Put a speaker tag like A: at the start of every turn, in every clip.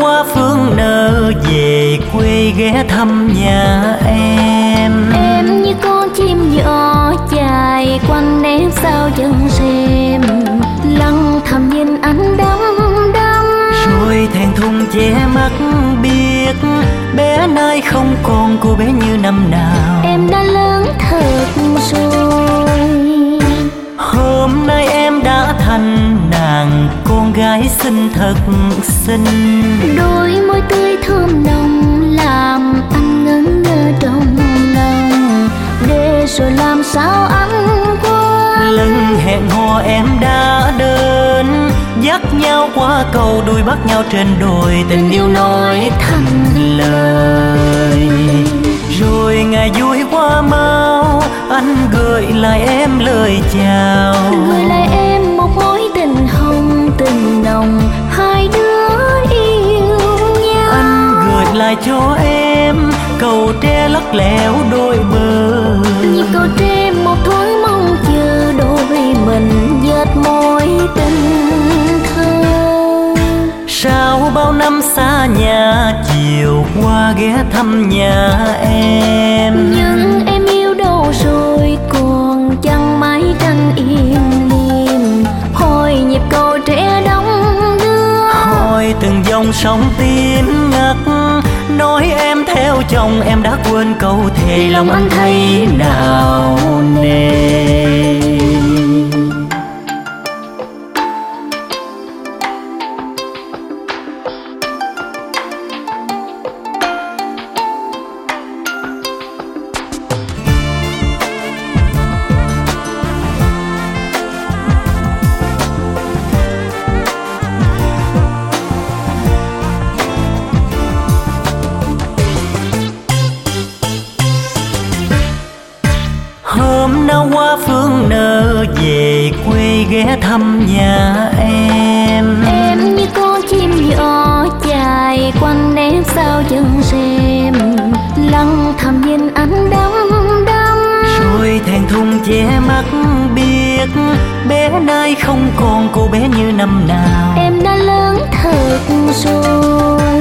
A: qua phương nở về quê ghé thăm nhà em.
B: Em như con chim nhỏ chạy quanh nép sao chân xem, lặng thầm nhìn anh đăm đăm.
A: Rồi thẹn thùng che mắt biết bé nay không còn cô bé như năm nào.
B: Em đã lớn thật rồi.
A: Hôm nay em đã thành nàng con gái xinh thật xinh.
B: Đôi môi tươi thơm nồng làm anh ngẩn ngơ trong lòng. Để rồi làm sao anh quên.
A: Lần hẹn hò em đã đến, dắt nhau qua cầu đuôi bắt nhau trên đồi. Tình yêu nói thành lời. Rồi ngày vui qua mau, anh gửi lại em lời chào.
B: Gửi lại em một mối tình hồng tình nồng, hai đứa yêu nhau.
A: Anh gửi lại cho em cầu tre lắc lẻo đôi bờ.
B: Nhịp cầu tre một thối mong chờ đôi mình dệt mối tình thơ.
A: Sau bao năm xa nhà chiều qua ghé thăm nhà em.
B: Nhưng em yêu đâu rồi còn chẳng mái tranh yên liềm. Hồi nhịp cầu tre đong đưa,
A: Hỏi từng dòng sông tím ngắt. Nói em theo chồng em đã quên câu thề. Lòng anh thấy nào nề. Hôm nào qua phương nở về quê ghé thăm nhà em.
B: em như con chim nhỏ chạy quanh nép sao chân xem, lặng thầm nhìn anh đăm đăm.
A: Rồi thẹn thùng che mắt biết bé nay không còn cô bé như năm nào.
B: Em đã lớn thật rồi.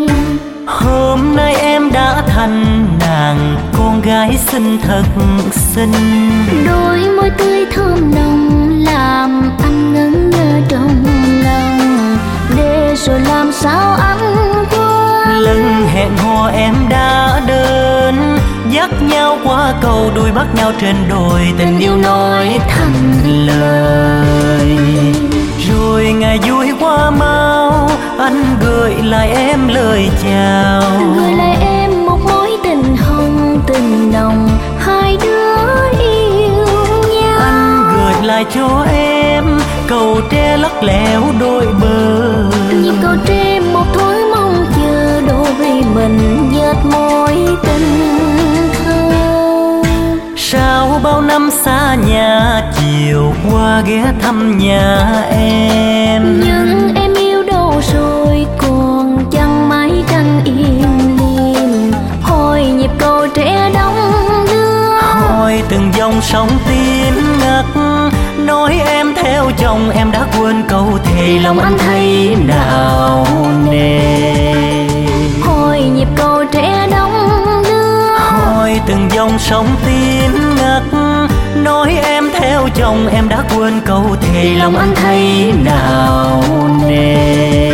A: Hôm nay em đã thành nàng con gái xinh thật xinh.
B: Đôi môi tươi thơm nồng làm anh ngẩn ngơ trong lòng. Để rồi làm sao anh quên.
A: Lần hẹn hò em đã đến, dắt nhau qua cầu đuôi bắt nhau trên đồi. Tình yêu nói thành lời. Rồi ngày vui qua mau, anh gửi lại em lời chào.
B: Gửi lại em một mối tình hồng tình nồng, hai đứa yêu nhau.
A: Anh gửi lại cho em cầu tre lắc lẻo đôi bờ.
B: Nhịp cầu tre một thối mong chờ đôi mình dệt mối tình thơ.
A: Sau bao năm xa nhà chiều qua ghé thăm nhà em.
B: Nhưng em yêu đâu rồi còn chẳng mái tranh yên liềm. Hồi nhịp cầu tre đong đưa,
A: Hỏi từng dòng sông tím ngắt. Nói em theo chồng em đã quên câu thề. Lòng anh thấy nào nề.
B: hồi nhịp cầu tre đong đưa.
A: Hỏi từng dòng sông tím ngắt. Nói em theo chồng em đã quên câu thề. Lòng anh thấy nào nề.